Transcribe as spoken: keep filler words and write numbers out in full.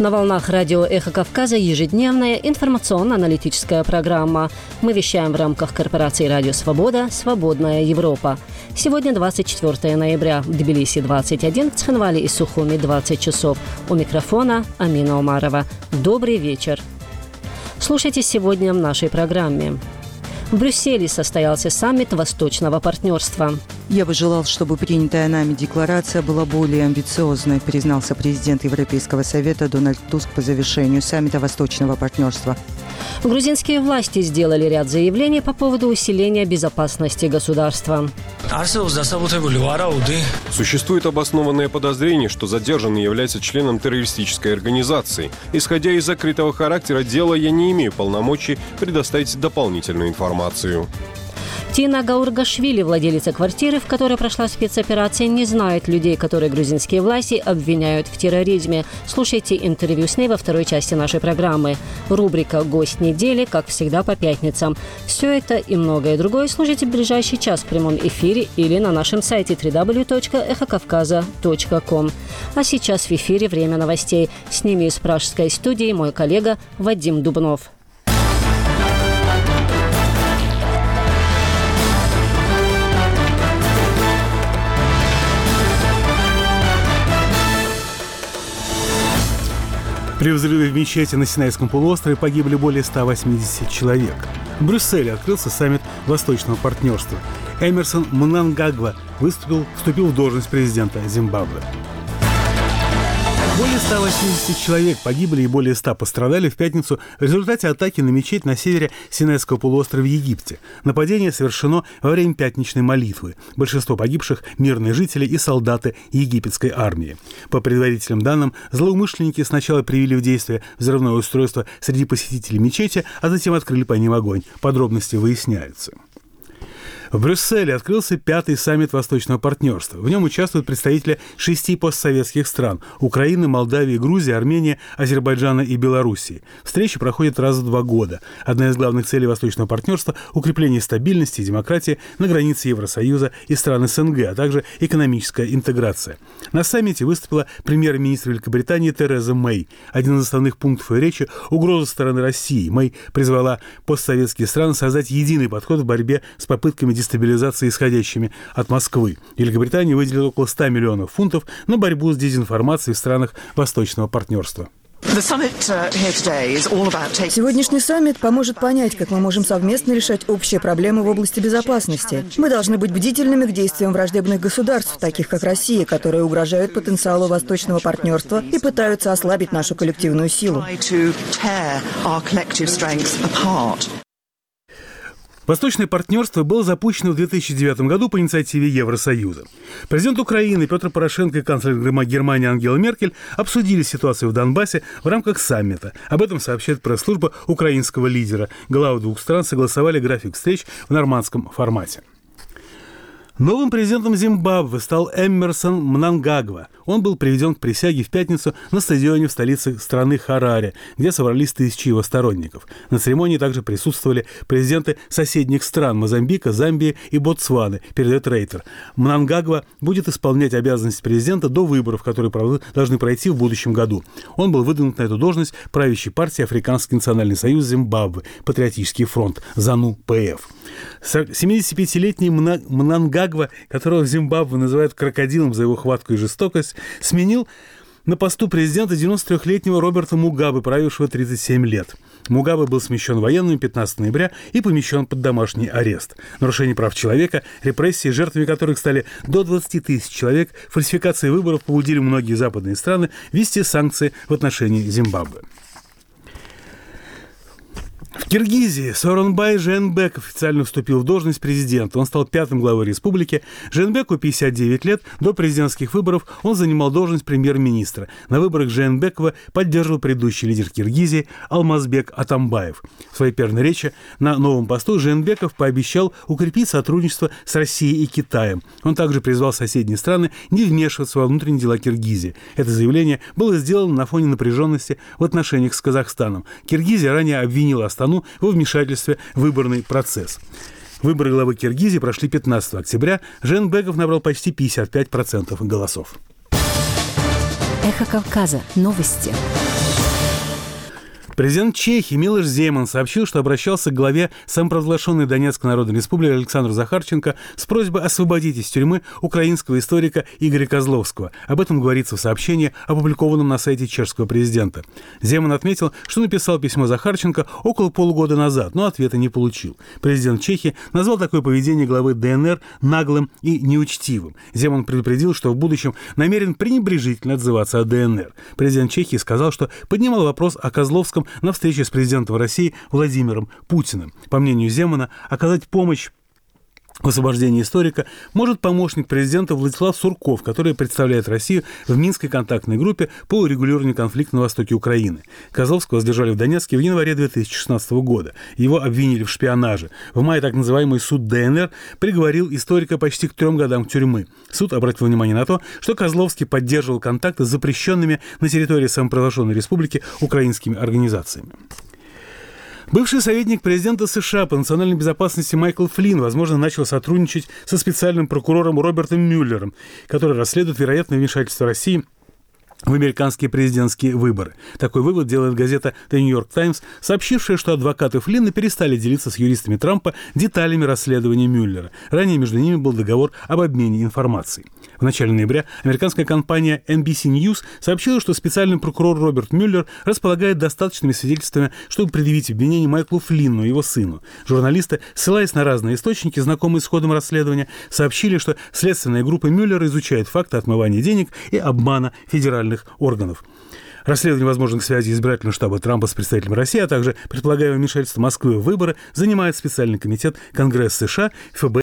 На волнах радио «Эхо Кавказа» ежедневная информационно-аналитическая программа. Мы вещаем в рамках корпорации «Радио Свобода. Свободная Европа». Сегодня двадцать четвёртого ноября. В Тбилиси двадцать один, в Цхинвале и Сухуми двадцать часов. У микрофона Амина Умарова. Добрый вечер. Слушайте сегодня в нашей программе. В Брюсселе состоялся саммит Восточного партнерства. Я бы желал, чтобы принятая нами декларация была более амбициозной, признался президент Европейского совета Дональд Туск по завершению саммита Восточного партнерства. Грузинские власти сделали ряд заявлений по поводу усиления безопасности государства. Существует обоснованное подозрение, что задержанный является членом террористической организации. Исходя из закрытого характера дела, я не имею полномочий предоставить дополнительную информацию. Тина Гаургашвили, владелица квартиры, в которой прошла спецоперация, не знает людей, которые грузинские власти обвиняют в терроризме. Слушайте интервью с ней во второй части нашей программы. Рубрика «Гость недели», как всегда, по пятницам. Все это и многое другое слушайте в ближайший час в прямом эфире или на нашем сайте дабл ю дабл ю дабл ю точка эхо кавказа точка ком. А сейчас в эфире время новостей. С ними из пражской студии мой коллега Вадим Дубнов. При взрыве в мечети на Синайском полуострове погибли более ста восьмидесяти человек. В Брюсселе открылся саммит Восточного партнерства. Эмерсон Мнангагва выступил, вступил в должность президента Зимбабве. Более ста восьмидесяти человек погибли и более ста пострадали в пятницу в результате атаки на мечеть на севере Синайского полуострова в Египте. Нападение совершено во время пятничной молитвы. Большинство погибших – мирные жители и солдаты египетской армии. По предварительным данным, злоумышленники сначала привели в действие взрывное устройство среди посетителей мечети, а затем открыли по ним огонь. Подробности выясняются. В Брюсселе открылся пятый саммит Восточного партнерства. В нем участвуют представители шести постсоветских стран – Украины, Молдавии, Грузии, Армении, Азербайджана и Белоруссии. Встречи проходят раз в два года. Одна из главных целей Восточного партнерства – укрепление стабильности и демократии на границе Евросоюза и стран СНГ, а также экономическая интеграция. На саммите выступила премьер-министр Великобритании Тереза Мэй. Один из основных пунктов ее речи – угроза стороны России. Мэй призвала постсоветские страны создать единый подход в борьбе с попытками дестабилизации, исходящими от Москвы. Великобритания выделила около ста миллионов фунтов на борьбу с дезинформацией в странах Восточного партнерства. Сегодняшний саммит поможет понять, как мы можем совместно решать общие проблемы в области безопасности. Мы должны быть бдительными к действиям враждебных государств, таких как Россия, которые угрожают потенциалу Восточного партнерства и пытаются ослабить нашу коллективную силу. Восточное партнерство было запущено в две тысячи девятом году по инициативе Евросоюза. Президент Украины Петр Порошенко и канцлер Германии Ангела Меркель обсудили ситуацию в Донбассе в рамках саммита. Об этом сообщает пресс-служба украинского лидера. Главы двух стран согласовали график встреч в нормандском формате. Новым президентом Зимбабве стал Эмерсон Мнангагва. Он был приведен к присяге в пятницу на стадионе в столице страны Хараре, где собрались тысячи его сторонников. На церемонии также присутствовали президенты соседних стран Мозамбика, Замбии и Ботсваны, передает Рейтер. Мнангагва будет исполнять обязанности президента до выборов, которые должны пройти в будущем году. Он был выдвинут на эту должность правящей партией Африканский национальный союз Зимбабве, Патриотический фронт, ЗАНУ-ПФ. семидесятипятилетний Мнангагва, которого в Зимбабве называют крокодилом за его хватку и жестокость, сменил на посту президента девяностотрёхлетнего Роберта Мугабе, правившего тридцать семь лет. Мугабе был смещен военными пятнадцатого ноября и помещен под домашний арест. Нарушение прав человека, репрессии, жертвами которых стали до двадцати тысяч человек, фальсификации выборов побудили многие западные страны ввести санкции в отношении Зимбабве. В Киргизии Сооронбай Жээнбек официально вступил в должность президента. Он стал пятым главой республики. Жээнбеку пятьдесят девять лет. До президентских выборов он занимал должность премьер-министра. На выборах Жээнбекова поддерживал предыдущий лидер Киргизии Алмазбек Атамбаев. В своей первой речи на новом посту Жээнбеков пообещал укрепить сотрудничество с Россией и Китаем. Он также призвал соседние страны не вмешиваться во внутренние дела Киргизии. Это заявление было сделано на фоне напряженности в отношениях с Казахстаном. Киргизия ранее обвинила Астану во вмешательстве в выборный процесс. Выборы главы Киргизии прошли пятнадцатого октября. Жээнбеков набрал почти пятьдесят пять процентов голосов. Эхо Кавказа. Новости. Президент Чехии Милош Земан сообщил, что обращался к главе самопровозглашенной Донецкой Народной Республики Александру Захарченко с просьбой освободить из тюрьмы украинского историка Игоря Козловского. Об этом говорится в сообщении, опубликованном на сайте чешского президента. Земан отметил, что написал письмо Захарченко около полугода назад, но ответа не получил. Президент Чехии назвал такое поведение главы ДНР наглым и неучтивым. Земан предупредил, что в будущем намерен пренебрежительно отзываться о ДНР. Президент Чехии сказал, что поднимал вопрос о Козловском на встрече с президентом России Владимиром Путиным. По мнению Земана, оказать помощь в освобождении историка может помощник президента Владислав Сурков, который представляет Россию в Минской контактной группе по урегулированию конфликта на востоке Украины. Козловского задержали в Донецке в январе две тысячи шестнадцатого года. Его обвинили в шпионаже. В мае так называемый суд ДНР приговорил историка почти к трем годам тюрьмы. Суд обратил внимание на то, что Козловский поддерживал контакты с запрещенными на территории самопровозглашенной республики украинскими организациями. Бывший советник президента США по национальной безопасности Майкл Флинн, возможно, начал сотрудничать со специальным прокурором Робертом Мюллером, который расследует вероятное вмешательство России в американские президентские выборы. Такой вывод делает газета The New York Times, сообщившая, что адвокаты Флинна перестали делиться с юристами Трампа деталями расследования Мюллера. Ранее между ними был договор об обмене информацией. В начале ноября американская компания эн би си News сообщила, что специальный прокурор Роберт Мюллер располагает достаточными свидетельствами, чтобы предъявить обвинение Майклу Флинну и его сыну. Журналисты, ссылаясь на разные источники, знакомые с ходом расследования, сообщили, что следственная группа Мюллера изучает факты отмывания денег и обмана федеральных органов. Расследование возможных связей избирательного штаба Трампа с представителями России, а также предполагаемое вмешательство Москвы в выборы занимает специальный комитет Конгресса США, эф бэ